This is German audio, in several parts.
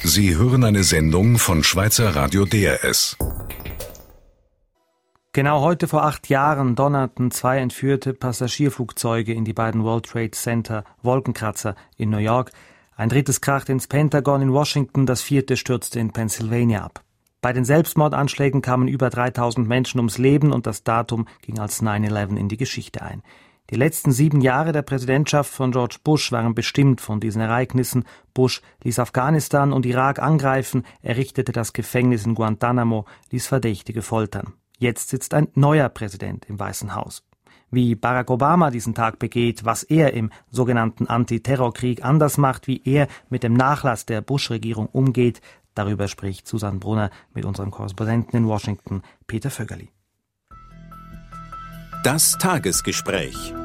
Sie hören eine Sendung von Schweizer Radio DRS. Genau heute vor 8 Jahren donnerten 2 entführte Passagierflugzeuge in die beiden World Trade Center Wolkenkratzer in New York. Ein drittes krachte ins Pentagon in Washington, das 4. stürzte in Pennsylvania ab. Bei den Selbstmordanschlägen kamen über 3000 Menschen ums Leben und das Datum ging als 9/11 in die Geschichte ein. Die letzten 7 Jahre der Präsidentschaft von George Bush waren bestimmt von diesen Ereignissen. Bush ließ Afghanistan und Irak angreifen, errichtete das Gefängnis in Guantanamo, ließ Verdächtige foltern. Jetzt sitzt ein neuer Präsident im Weißen Haus. Wie Barack Obama diesen Tag begeht, was er im sogenannten Antiterrorkrieg anders macht, wie er mit dem Nachlass der Bush-Regierung umgeht, darüber spricht Susanne Brunner mit unserem Korrespondenten in Washington, Peter Vögeli. Das Tagesgespräch.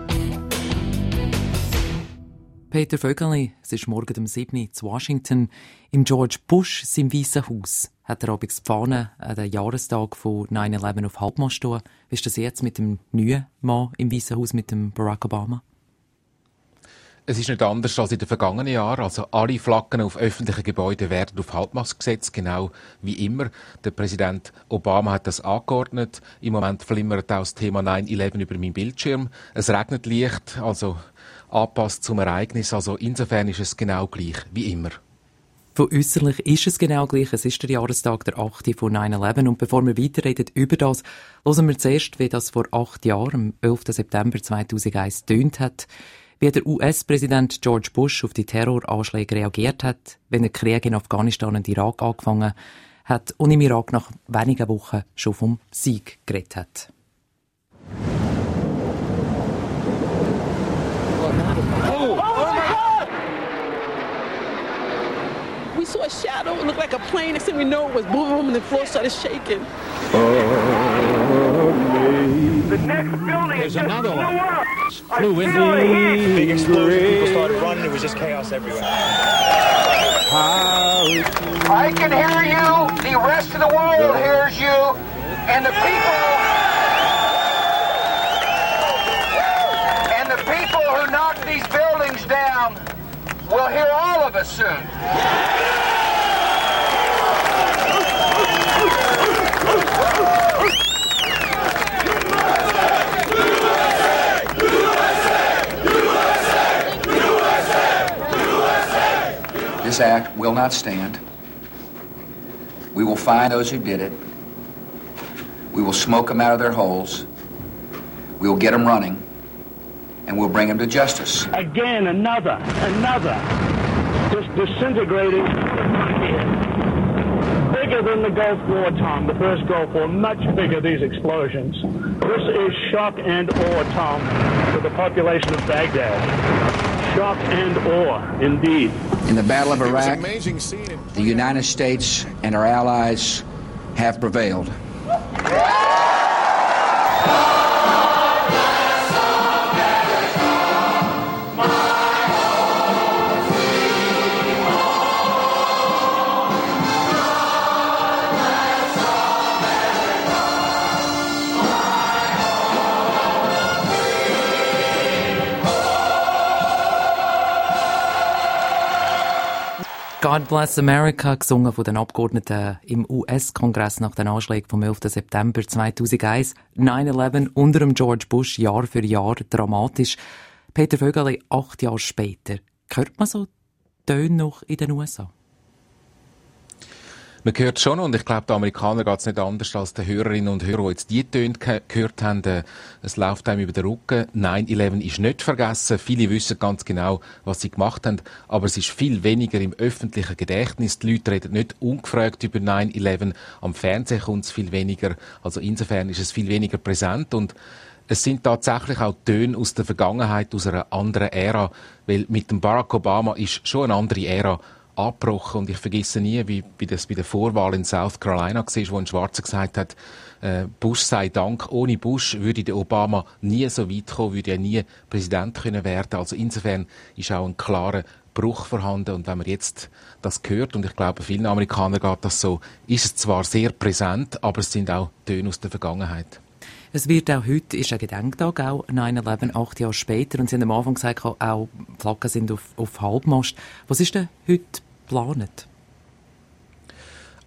Peter Vögeli, es ist morgen um 7 Uhr zu Washington. Im George Bush, seinem Weißen Haus, hat er abends die Fahne an den Jahrestag von 9/11 auf Halbmast stehen. Wie ist das jetzt mit dem neuen Mann im Weißen Haus, mit dem Barack Obama? Es ist nicht anders als in den vergangenen Jahren. Also alle Flaggen auf öffentlichen Gebäuden werden auf Halbmast gesetzt, genau wie immer. Der Präsident Obama hat das angeordnet. Im Moment flimmert auch das Thema 9/11 über meinen Bildschirm. Es regnet leicht, also angepasst zum Ereignis. Also insofern ist es genau gleich wie immer. Von äußerlich ist es genau gleich. Es ist der Jahrestag, der 8. von 9/11. Und bevor wir weiterreden über das, hören wir zuerst, wie das vor 8 Jahren, am 11. September 2001, tönt hat. Wie der US-Präsident George Bush auf die Terroranschläge reagiert hat, wenn der Krieg in Afghanistan und Irak angefangen hat und im Irak nach wenigen Wochen schon vom Sieg geredet hat. We saw a shadow, it looked like a plane. Next thing we know, it was boom, and the floor started shaking. The next building is another one. Flew in. Big explosion. People started running. It was just chaos everywhere. I can hear you. The rest of the world hears you, and the people who knock these buildings down will hear all of us soon. This act will not stand. We will find those who did it. We will smoke them out of their holes. We will get them running. And we'll bring them to justice. Again, another. Just disintegrating. Bigger than the Gulf War, Tom. The first Gulf War, much bigger, these explosions. This is shock and awe, Tom, to the population of Baghdad. Shock and awe, indeed. In the Battle of Iraq, the United States and our allies have prevailed. God Bless America, gesungen von den Abgeordneten im US-Kongress nach den Anschlägen vom 11. September 2001. 9/11 unter dem George Bush, Jahr für Jahr dramatisch. Peter Vögeli, 8 Jahre später. Hört man so Töne noch in den USA? Man hört schon, und ich glaube, den Amerikanern geht es nicht anders als den Hörerinnen und Hörern, die jetzt die Töne gehört haben. Es läuft einem über den Rücken. 9/11 ist nicht vergessen. Viele wissen ganz genau, was sie gemacht haben. Aber es ist viel weniger im öffentlichen Gedächtnis. Die Leute reden nicht ungefragt über 9/11. Am Fernsehen kommt es viel weniger. Also insofern ist es viel weniger präsent. Und es sind tatsächlich auch Töne aus der Vergangenheit, aus einer anderen Ära. Weil mit dem Barack Obama ist schon eine andere Ära abgebrochen. Und ich vergesse nie, wie das bei der Vorwahl in South Carolina war, wo ein Schwarzer gesagt hat, Bush sei Dank, ohne Bush würde der Obama nie so weit kommen, würde er nie Präsident können werden. Also insofern ist auch ein klarer Bruch vorhanden. Und wenn man jetzt das hört, und ich glaube, vielen Amerikanern geht das so, ist es zwar sehr präsent, aber es sind auch Töne aus der Vergangenheit. Es wird auch heute, ist ein Gedenktag, auch 9/11, 8 Jahre später. Und Sie haben am Anfang gesagt, auch Flaggen sind auf Halbmast. Was ist denn heute geplant?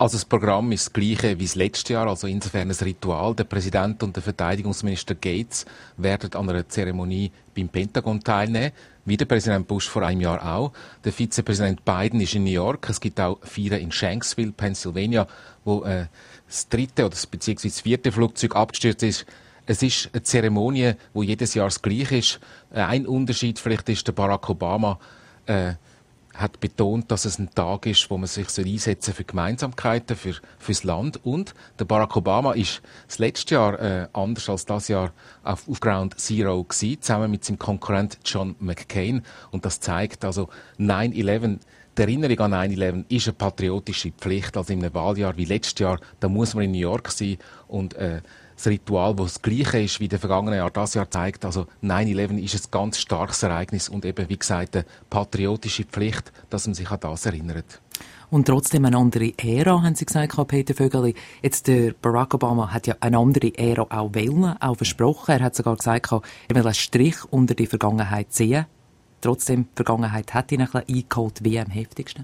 Also das Programm ist das gleiche wie das letzte Jahr, also insofern ein Ritual. Der Präsident und der Verteidigungsminister Gates werden an einer Zeremonie beim Pentagon teilnehmen, wie der Präsident Bush vor einem Jahr auch. Der Vizepräsident Biden ist in New York. Es gibt auch Feiern in Shanksville, Pennsylvania, wo das 3. oder beziehungsweise das 4. Flugzeug abgestürzt ist. Es ist eine Zeremonie, wo jedes Jahr das Gleiche ist. Ein Unterschied vielleicht ist, der Barack Obama hat betont, dass es ein Tag ist, wo man sich einsetzen für Gemeinsamkeiten, fürs Land. Und der Barack Obama ist das letzte Jahr anders als das Jahr auf Ground Zero gewesen, zusammen mit seinem Konkurrent John McCain. Und das zeigt also 9/11. Die Erinnerung an 9/11 ist eine patriotische Pflicht. Also in einem Wahljahr wie letztes Jahr, da muss man in New York sein und das Ritual, das das Gleiche ist wie das vergangene Jahr, das Jahr zeigt, also 9/11 ist ein ganz starkes Ereignis und eben, wie gesagt, eine patriotische Pflicht, dass man sich an das erinnert. Und trotzdem eine andere Ära, haben Sie gesagt, Peter Vögeli. Jetzt, der Barack Obama hat ja eine andere Ära auch wählen, auch versprochen. Er hat sogar gesagt, er will einen Strich unter die Vergangenheit ziehen. Trotzdem, die Vergangenheit hat ihn ein bisschen eingeholt, wie am heftigsten.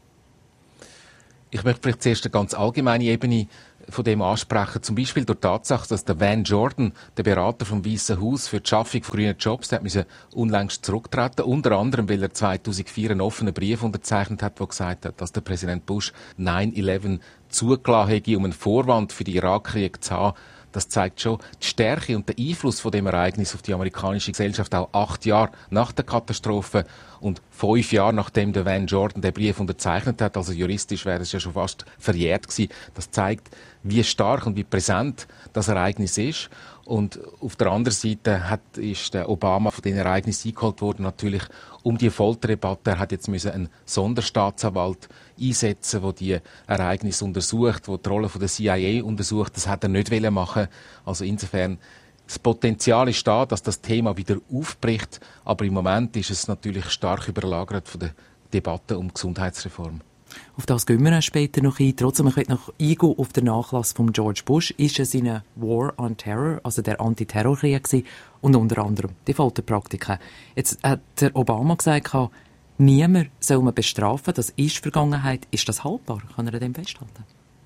Ich möchte vielleicht zuerst eine ganz allgemeine Ebene von dem ansprechen. Zum Beispiel durch die Tatsache, dass der Van Jordan, der Berater vom Weißen Haus für die Schaffung von grünen Jobs, der musste unlängst zurücktreten. Unter anderem, weil er 2004 einen offenen Brief unterzeichnet hat, der gesagt hat, dass der Präsident Bush 9/11 zugelassen hätte, um einen Vorwand für den Irakkrieg zu haben. Das zeigt schon die Stärke und den Einfluss von dem Ereignis auf die amerikanische Gesellschaft, auch 8 Jahre nach der Katastrophe und 5 Jahre nachdem der Van Jordan den Brief unterzeichnet hat. Also juristisch wäre es ja schon fast verjährt gewesen. Das zeigt, wie stark und wie präsent das Ereignis ist. Und auf der anderen Seite ist der Obama von den Ereignissen eingeholt worden, natürlich um die Folterdebatte. Er hat jetzt einen Sonderstaatsanwalt einsetzen, der die Ereignisse untersucht, der die Rolle von der CIA untersucht. Das hat er nicht machen. Also insofern, das Potenzial ist da, dass das Thema wieder aufbricht. Aber im Moment ist es natürlich stark überlagert von der Debatte um Gesundheitsreform. Auf das gehen wir später noch ein. Trotzdem, ich möchte noch eingehen auf den Nachlass von George Bush. Ist es in War on Terror, also der Antiterrorkrieg gewesen, und unter anderem die Folterpraktiken. Jetzt hat der Obama gesagt, niemand soll man bestrafen, das ist Vergangenheit. Ist das haltbar? Kann er an dem festhalten?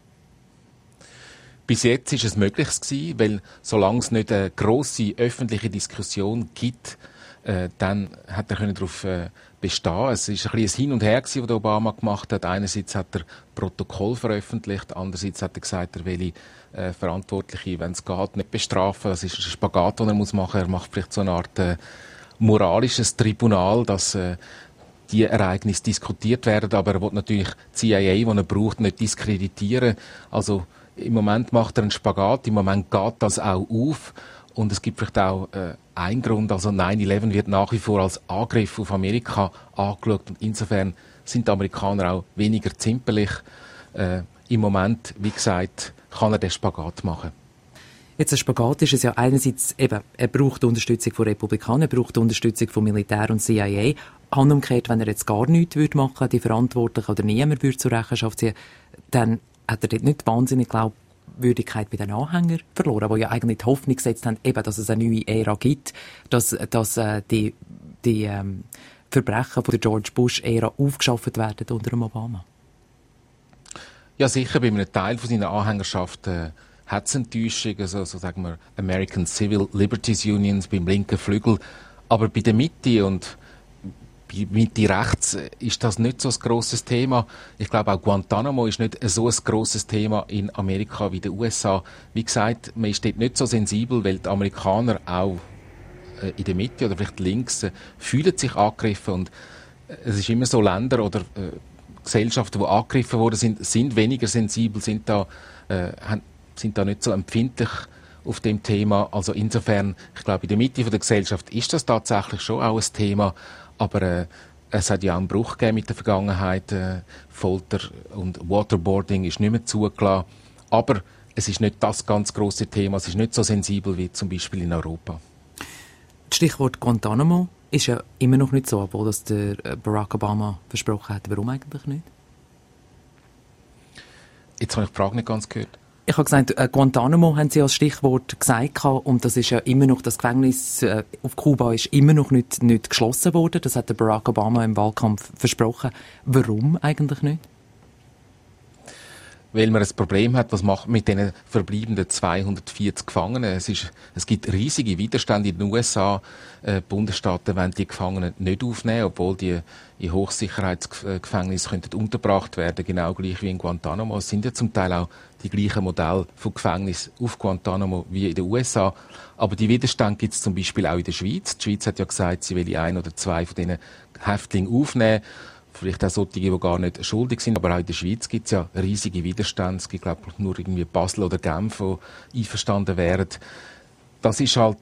Bis jetzt ist es möglich gewesen, weil solange es nicht eine grosse öffentliche Diskussion gibt, dann hat er darauf bestehen. Es ist ein bisschen ein Hin und Her gewesen, was Obama gemacht hat. Einerseits hat er Protokoll veröffentlicht, andererseits hat er gesagt, er will Verantwortliche, wenn es geht, nicht bestrafen. Das ist ein Spagat, den er machen muss. Er macht vielleicht so eine Art moralisches Tribunal, dass die Ereignisse diskutiert werden, aber er will natürlich die CIA, die er braucht, nicht diskreditieren. Also im Moment macht er einen Spagat, im Moment geht das auch auf. Und es gibt vielleicht auch einen Grund, also 9/11 wird nach wie vor als Angriff auf Amerika angeschaut und insofern sind die Amerikaner auch weniger zimperlich. Im Moment, wie gesagt, kann er den Spagat machen. Jetzt ein Spagat ist es ja einerseits eben, er braucht die Unterstützung von Republikanern, er braucht die Unterstützung von Militär und CIA. Umgekehrt, wenn er jetzt gar nichts machen würde, die Verantwortlichen oder niemand würde zur Rechenschaft ziehen, dann hat er dort nicht wahnsinnig Glaubwürdigkeit bei den Anhängern verloren, die ja eigentlich die Hoffnung gesetzt haben, eben, dass es eine neue Ära gibt, dass die Verbrechen von der George Bush-Ära aufgeschafft werden unter dem Obama. Ja, sicher, bei einem Teil von seiner Anhängerschaft hat es Enttäuschung, also so sagen wir American Civil Liberties Unions beim linken Flügel, aber bei der Mitte und bei Mitte rechts ist das nicht so ein grosses Thema. Ich glaube auch Guantanamo ist nicht so ein grosses Thema in Amerika wie in den USA. Wie gesagt, man ist dort nicht so sensibel, weil die Amerikaner auch in der Mitte oder vielleicht links fühlen sich angegriffen und es ist immer so, Länder oder Gesellschaften, die angegriffen worden sind weniger sensibel, sind da nicht so empfindlich auf dem Thema. Also insofern, ich glaube, in der Mitte der Gesellschaft ist das tatsächlich schon auch ein Thema, aber es hat ja auch einen Bruch gegeben mit der Vergangenheit. Folter und Waterboarding ist nicht mehr zugelassen. Aber es ist nicht das ganz grosse Thema, es ist nicht so sensibel wie zum Beispiel in Europa. Das Stichwort Guantanamo ist ja immer noch nicht so, obwohl das der Barack Obama versprochen hat. Warum eigentlich nicht? Jetzt habe ich die Frage nicht ganz gehört. Ich habe gesagt, Guantanamo haben Sie als Stichwort gesagt und das ist ja immer noch, das Gefängnis auf Kuba ist immer noch nicht geschlossen worden. Das hat der Barack Obama im Wahlkampf versprochen. Warum eigentlich nicht? weil man ein Problem hat, was macht man mit diesen verbleibenden 240 Gefangenen. Es gibt riesige Widerstände in den USA. Bundesstaaten wollen die Gefangenen nicht aufnehmen, obwohl die in Hochsicherheitsgefängnissen untergebracht werden, genau gleich wie in Guantanamo. Es sind ja zum Teil auch die gleichen Modelle von Gefängnissen auf Guantanamo wie in den USA. Aber die Widerstände gibt es zum Beispiel auch in der Schweiz. Die Schweiz hat ja gesagt, sie will 1 oder 2 von diesen Häftlingen aufnehmen. Vielleicht auch solche, die gar nicht schuldig sind. Aber auch in der Schweiz gibt es ja riesige Widerstände. Es gibt, glaube ich, nur irgendwie Basel oder Genf, die einverstanden wären. Das ist halt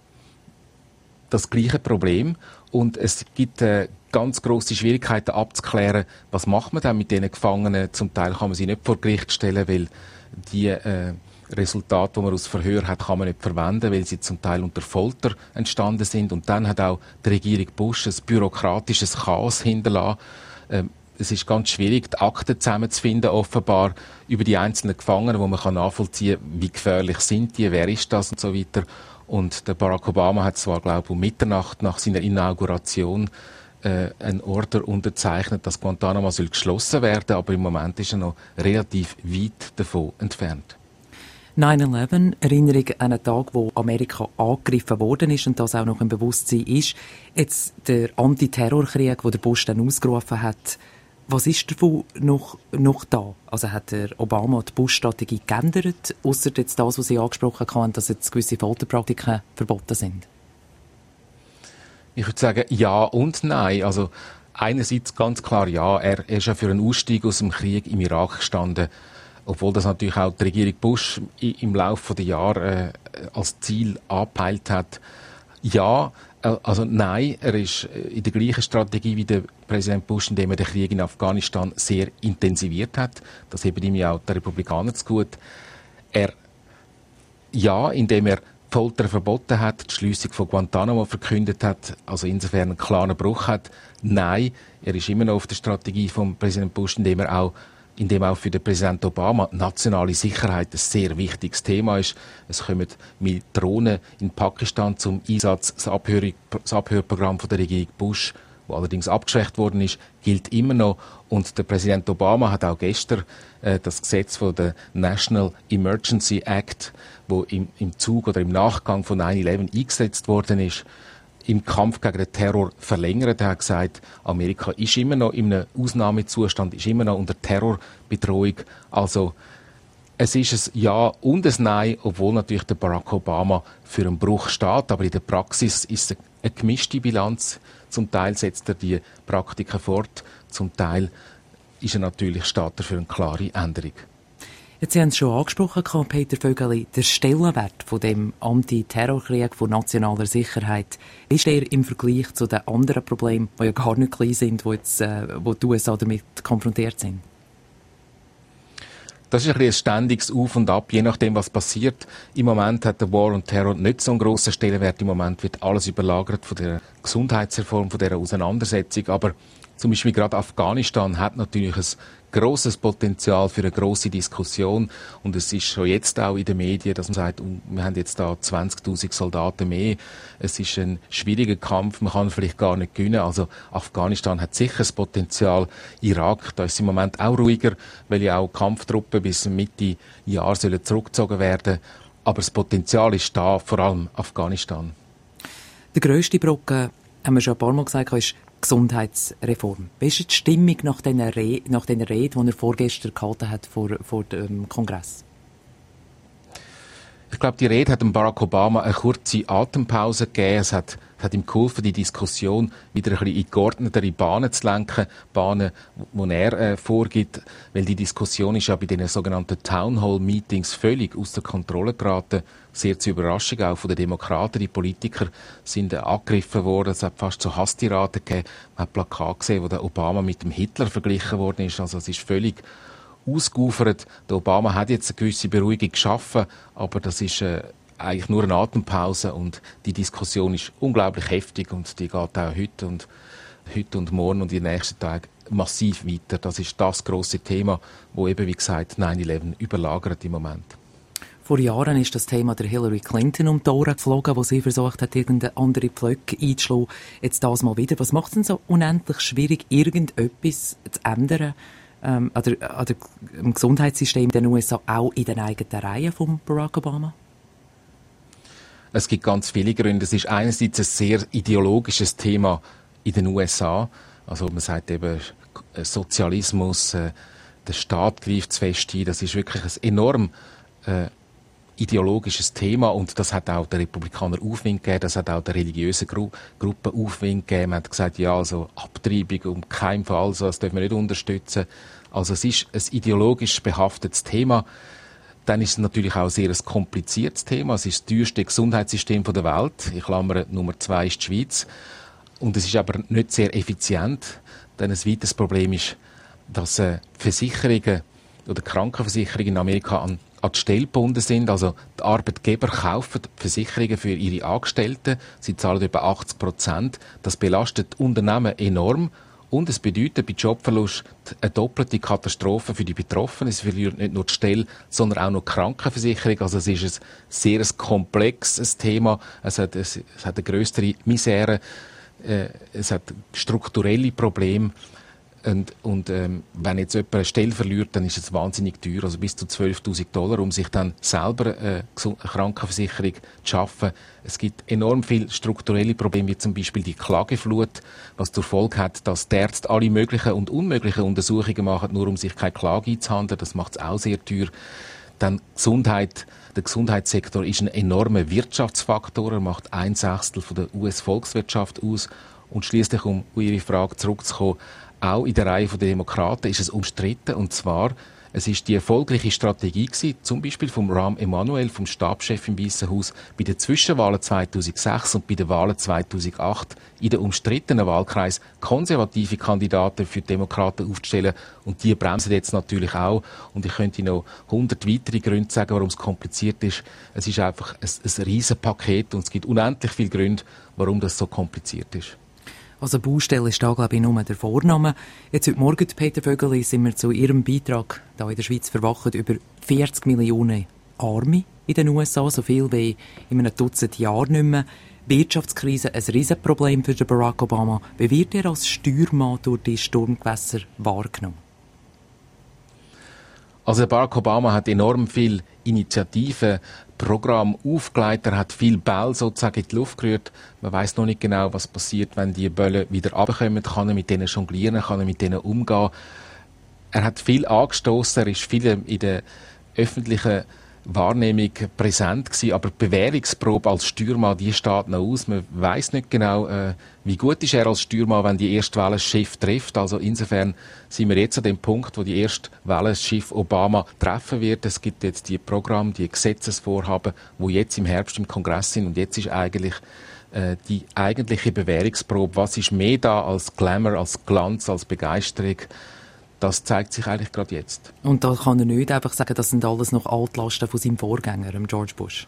das gleiche Problem. Und es gibt ganz grosse Schwierigkeiten abzuklären, was macht man denn mit diesen Gefangenen. Zum Teil kann man sie nicht vor Gericht stellen, weil die Resultate, die man aus Verhör hat, kann man nicht verwenden, weil sie zum Teil unter Folter entstanden sind. Und dann hat auch die Regierung Bush ein bürokratisches Chaos hinterlassen. Es ist ganz schwierig, die Akten zusammenzufinden, offenbar, über die einzelnen Gefangenen, wo man nachvollziehen kann, wie gefährlich sind die, wer ist das und so weiter. Und der Barack Obama hat zwar, glaube ich, um Mitternacht nach seiner Inauguration ein Order unterzeichnet, dass Guantanamo soll geschlossen werden, aber im Moment ist er noch relativ weit davon entfernt. 9/11, Erinnerung an einen Tag, wo Amerika angegriffen worden ist und das auch noch im Bewusstsein ist. Jetzt der Antiterrorkrieg, den der Bush dann ausgerufen hat, was ist davon noch da? Also hat der Obama die Bush-Strategie geändert, ausser jetzt das, was Sie angesprochen haben, dass jetzt gewisse Folterpraktiken verboten sind? Ich würde sagen, ja und nein. Also einerseits ganz klar ja, er ist ja für einen Ausstieg aus dem Krieg im Irak gestanden, obwohl das natürlich auch die Regierung Bush im Laufe der Jahre als Ziel angepeilt hat. Ja, also nein, er ist in der gleichen Strategie wie der Präsident Bush, indem er den Krieg in Afghanistan sehr intensiviert hat. Das heben ihm ja auch die Republikaner zu gut. Indem er Folter verboten hat, die Schliessung von Guantanamo verkündet hat, also insofern einen klaren Bruch hat. Nein, er ist immer noch auf der Strategie von Präsident Bush, indem auch für den Präsident Obama nationale Sicherheit ein sehr wichtiges Thema ist. Es kommen mit Drohnen in Pakistan zum Einsatz. Das Abhörprogramm von der Regierung Bush, das allerdings abgeschwächt worden ist, gilt immer noch. Und der Präsident Obama hat auch gestern das Gesetz von der National Emergency Act, wo im Zug oder im Nachgang von 9/11 eingesetzt worden ist, im Kampf gegen den Terror verlängert. Er hat gesagt, Amerika ist immer noch in einem Ausnahmezustand, ist immer noch unter Terrorbedrohung. Also es ist ein Ja und ein Nein, obwohl natürlich der Barack Obama für einen Bruch steht. Aber in der Praxis ist es eine gemischte Bilanz. Zum Teil setzt er die Praktiken fort, zum Teil ist er natürlich, steht er für eine klare Änderung. Jetzt haben Sie es schon angesprochen, Peter Vögeli, der Stellenwert von dem Antiterrorkrieg von nationaler Sicherheit. Ist der im Vergleich zu den anderen Problemen, die ja gar nicht klein sind, wo die USA damit konfrontiert sind? Das ist ein ständiges Auf und Ab, je nachdem, was passiert. Im Moment hat der War on Terror nicht so einen grossen Stellenwert. Im Moment wird alles überlagert von der Gesundheitsreform, von dieser Auseinandersetzung. Aber zum Beispiel gerade Afghanistan hat natürlich ein grosses Potenzial für eine grosse Diskussion. Und es ist schon jetzt auch in den Medien, dass man sagt, wir haben jetzt da 20.000 Soldaten mehr. Es ist ein schwieriger Kampf, man kann vielleicht gar nicht gewinnen. Also Afghanistan hat sicher das Potenzial. Irak, da ist es im Moment auch ruhiger, weil ja auch Kampftruppen bis Mitte Jahr sollen zurückgezogen werden. Aber das Potenzial ist da, vor allem Afghanistan. Der grösste Brocken, haben wir schon ein paar Mal gesagt, ist Gesundheitsreform. Wie ist die Stimmung nach den Rede, die er vorgestern gehalten hat vor dem Kongress? Ich glaube, die Rede hat dem Barack Obama eine kurze Atempause gegeben. Es hat ihm geholfen, die Diskussion wieder ein bisschen in geordnetere Bahnen zu lenken. Bahnen, die er vorgibt. Weil die Diskussion ist ja bei den sogenannten Town Hall Meetings völlig aus der Kontrolle geraten. Sehr zur Überraschung auch von den Demokraten. Die Politiker sind angegriffen worden. Es hat fast so Hasstiraden gegeben. Man hat Plakate gesehen, wo der Obama mit dem Hitler verglichen worden ist. Also es ist völlig ausgeufert. Der Obama hat jetzt eine gewisse Beruhigung geschaffen, aber das ist eigentlich nur eine Atempause und die Diskussion ist unglaublich heftig und die geht auch heute und morgen und in den nächsten Tagen massiv weiter. Das ist das grosse Thema, wo eben, wie gesagt, 9/11 überlagert im Moment. Vor Jahren ist das Thema der Hillary Clinton um die Ohren geflogen, wo sie versucht hat, irgendeine andere Pflöcke einzuschlagen. Jetzt das mal wieder. Was macht es denn so unendlich schwierig, irgendetwas zu ändern, im Gesundheitssystem in den USA auch in den eigenen Reihen von Barack Obama? Es gibt ganz viele Gründe. Es ist einerseits ein sehr ideologisches Thema in den USA. Also man sagt eben Sozialismus, der Staat greift zu fest ein. Das ist wirklich ein enorm ideologisches Thema und das hat auch den Republikanern Aufwind gegeben, das hat auch der religiösen Gruppe Aufwind gegeben. Man hat gesagt, ja, also Abtreibung um keinen Fall, also das dürfen wir nicht unterstützen. Also es ist ein ideologisch behaftetes Thema. Dann ist es natürlich auch sehr ein kompliziertes Thema. Es ist das teuerste Gesundheitssystem der Welt. Ich klammere, Nummer 2 ist die Schweiz. Und es ist aber nicht sehr effizient. Denn ein weiteres Problem ist, dass Versicherungen oder Krankenversicherungen in Amerika an die Stelle gebunden sind. Also die Arbeitgeber kaufen Versicherungen für ihre Angestellten. Sie zahlen etwa 80%. Das belastet die Unternehmen enorm. Und es bedeutet bei Jobverlust eine doppelte Katastrophe für die Betroffenen. Es verliert nicht nur die Stelle, sondern auch noch die Krankenversicherung. Also es ist ein sehr komplexes Thema. Es hat eine grössere Misere. Es hat strukturelle Probleme. Und wenn jetzt jemand eine Stelle verliert, dann ist es wahnsinnig teuer, also bis zu $12.000, um sich dann selber eine Krankenversicherung zu schaffen. Es gibt enorm viele strukturelle Probleme, wie zum Beispiel die Klageflut, was zur Folge hat, dass die Ärzte alle möglichen und unmöglichen Untersuchungen machen, nur um sich keine Klage einzuhandeln. Das macht es auch sehr teuer. Dann Gesundheit. Der Gesundheitssektor ist ein enormer Wirtschaftsfaktor. Er macht 1/6 der US-Volkswirtschaft aus. Und schliesslich, um auf Ihre Frage zurückzukommen, auch in der Reihe der Demokraten ist es umstritten. Und zwar, es ist die erfolgreiche Strategie gewesen, zum Beispiel vom Rahm Emanuel, vom Stabschef im Weißen Haus, bei den Zwischenwahlen 2006 und bei den Wahlen 2008 in den umstrittenen Wahlkreis konservative Kandidaten für die Demokraten aufzustellen. Und die bremsen jetzt natürlich auch. Und ich könnte noch 100 weitere Gründe sagen, warum es kompliziert ist. Es ist einfach ein Riesenpaket und es gibt unendlich viele Gründe, warum das so kompliziert ist. Also Baustelle ist da, glaube ich, nur der Vorname. Jetzt heute Morgen, Peter Vögeli, sind wir zu Ihrem Beitrag da in der Schweiz verwacht über 40 Millionen Arme in den USA, so viel wie in einem Dutzend Jahren nicht mehr. Wirtschaftskrise, ein Riesenproblem für Barack Obama. Wie wird er als Steuermann durch die Sturmgewässer wahrgenommen? Also Barack Obama hat enorm viel Initiativen, Programm aufgelegt, er hat viel Bälle sozusagen in die Luft gerührt. Man weiß noch nicht genau, was passiert, wenn die Bälle wieder runterkommen. Kann er mit denen jonglieren, kann er mit denen umgehen. Er hat viel angestoßen, er ist viel in der öffentlichen Wahrnehmung präsent gewesen, aber die Bewährungsprobe als Steuermann, die steht noch aus. Man weiss nicht genau, wie gut ist er als Steuermann, wenn die erste Welle das Schiff trifft. Also insofern sind wir jetzt an dem Punkt, wo die erste Welle das Schiff Obama treffen wird. Es gibt jetzt die Programme, die Gesetzesvorhaben, wo jetzt im Herbst im Kongress sind und jetzt ist eigentlich die eigentliche Bewährungsprobe. Was ist mehr da als Glamour, als Glanz, als Begeisterung? Das zeigt sich eigentlich gerade jetzt. Und da kann er nicht einfach sagen, das sind alles noch Altlasten von seinem Vorgänger, George Bush?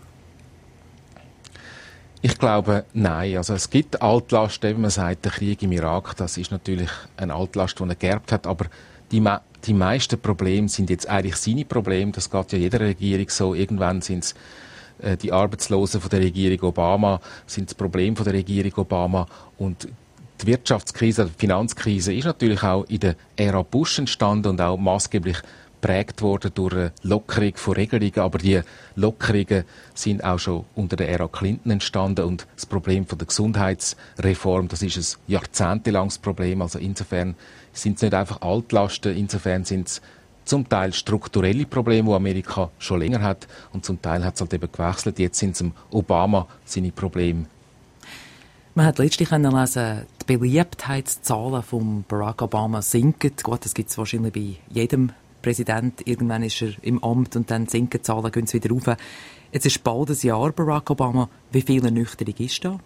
Ich glaube, nein. Also es gibt Altlasten, wie man sagt, der Krieg im Irak, das ist natürlich eine Altlast, die er geerbt hat, aber die meisten Probleme sind jetzt eigentlich seine Probleme. Das geht ja jeder Regierung so. Irgendwann sind es die Arbeitslosen von der Regierung Obama, sind das Problem von der Regierung Obama und die Wirtschaftskrise, die Finanzkrise ist natürlich auch in der Ära Bush entstanden und auch maßgeblich geprägt worden durch eine Lockerung von Regelungen. Aber die Lockerungen sind auch schon unter der Ära Clinton entstanden und das Problem von der Gesundheitsreform, das ist ein jahrzehntelanges Problem. Also insofern sind es nicht einfach Altlasten, insofern sind es zum Teil strukturelle Probleme, die Amerika schon länger hat und zum Teil hat es halt eben gewechselt. Jetzt sind es Obama seine Probleme. Man hat letztlich lesen, die Beliebtheitszahlen von Barack Obama sinken. Gut, das gibt es wahrscheinlich bei jedem Präsident. Irgendwann ist er im Amt und dann sinken die Zahlen, gehen sie wieder rauf. Jetzt ist bald ein Jahr Barack Obama. Wie viel Ernüchterung ist da?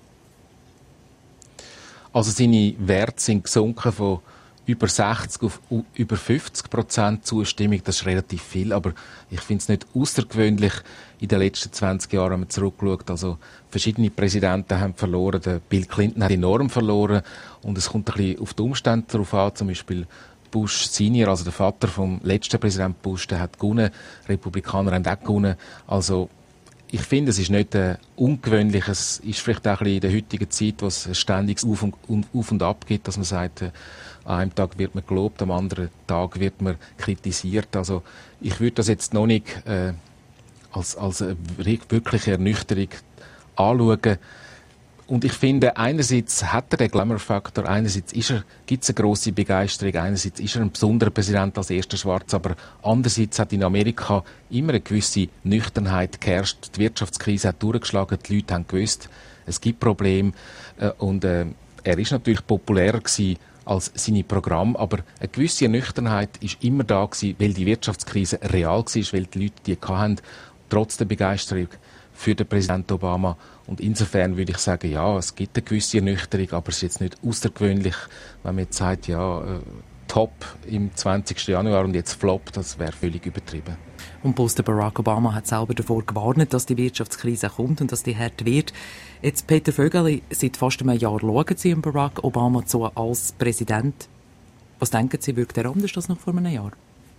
Also seine Werte sind gesunken von über 60 auf über 50% Zustimmung. Das ist relativ viel, aber ich finde es nicht außergewöhnlich in den letzten 20 Jahren, wenn man zurückschaut. Also verschiedene Präsidenten haben verloren. Der Bill Clinton hat enorm verloren und es kommt ein bisschen auf die Umstände darauf an. Zum Beispiel Bush Senior, also der Vater vom letzten Präsident Bush, der hat gewonnen. Republikaner haben auch gewonnen. Also ich finde, es ist nicht ungewöhnlich, es ist vielleicht auch ein bisschen in der heutigen Zeit, wo es ständig auf und ab gibt, dass man sagt, an einem Tag wird man gelobt, am anderen Tag wird man kritisiert. Also ich würde das jetzt noch nicht als eine wirkliche Ernüchterung anschauen. Und ich finde, einerseits hat er den Glamour-Faktor, einerseits gibt es eine grosse Begeisterung, einerseits ist er ein besonderer Präsident als erster Schwarz, aber andererseits hat in Amerika immer eine gewisse Nüchternheit geherrscht. Die Wirtschaftskrise hat durchgeschlagen, die Leute haben gewusst, es gibt Probleme und er ist natürlich populärer gewesen als seine Programme, aber eine gewisse Nüchternheit ist immer da gewesen, weil die Wirtschaftskrise real war, weil die Leute die hatten, trotz der Begeisterung für den Präsident Obama. Und insofern würde ich sagen, ja, es gibt eine gewisse Ernüchterung, aber es ist jetzt nicht außergewöhnlich, wenn man jetzt sagt, ja, top im 20. Januar und jetzt flop, das wäre völlig übertrieben. Und Posten Barack Obama hat selber davor gewarnt, dass die Wirtschaftskrise kommt und dass die hart wird. Jetzt, Peter Vögeli, seit fast einem Jahr schauen Sie Barack Obama zu als Präsident. Was denken Sie, wirkt er anders als noch vor einem Jahr?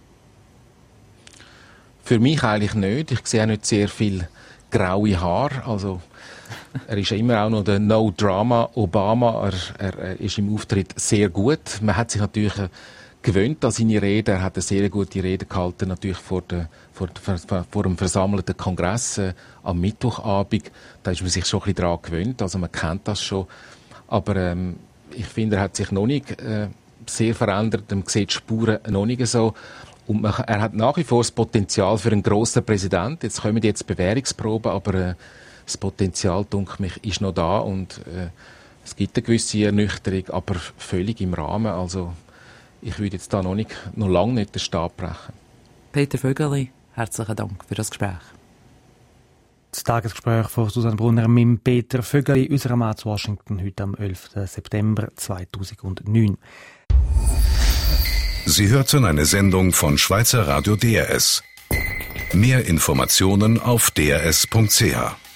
Für mich eigentlich nicht. Ich sehe auch nicht sehr viel graue Haare. Also, er ist ja immer auch noch der No-Drama Obama. Er ist im Auftritt sehr gut. Man hat sich natürlich gewöhnt an seine Rede. Er hat eine sehr gute Rede gehalten, natürlich vor dem versammelten Kongress am Mittwochabend. Da ist man sich schon ein bisschen daran gewöhnt. Also man kennt das schon. Aber ich finde, er hat sich noch nicht sehr verändert. Man sieht die Spuren noch nicht so. Und er hat nach wie vor das Potenzial für einen grossen Präsident. Jetzt kommen jetzt Bewährungsproben, aber das Potenzial, denke ich, ist noch da und es gibt eine gewisse Ernüchterung, aber völlig im Rahmen. Also ich würde jetzt da noch lange nicht den Stab brechen. Peter Vögeli, herzlichen Dank für das Gespräch. Das Tagesgespräch von Susanne Brunner mit Peter Vögeli, unserem Mann zu Washington, heute am 11. September 2009. Sie hörten eine Sendung von Schweizer Radio DRS. Mehr Informationen auf drs.ch.